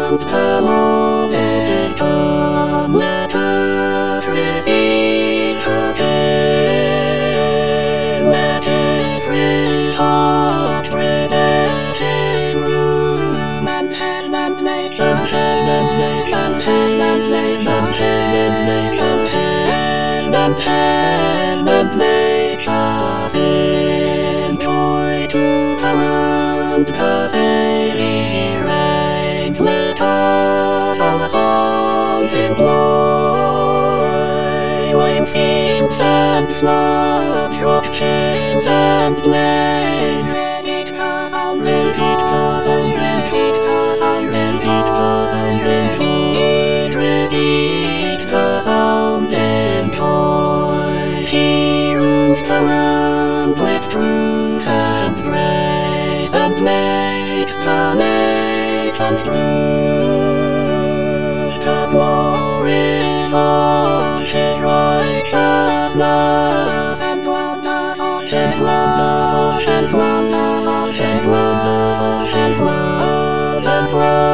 and the moment is come. Let us receive her again. Let every heart prepare room, and heaven and nature, and heaven and nature, and heaven and nature, and heaven and heaven and nature sing joy to the world, 'cause He reigns. Let us our songs employ, when kings and floods, rocks, chains and blaze. Repeat 'cause I'll repeat 'cause I'll repeat 'cause I'll repeat 'cause I'll repeat, repeat 'cause I'll enjoy. He rules the world with truth and grace, and makes the nations true. The glories of His righteousness, and wonders of His wonders of His wonders of His wonders of His love and love.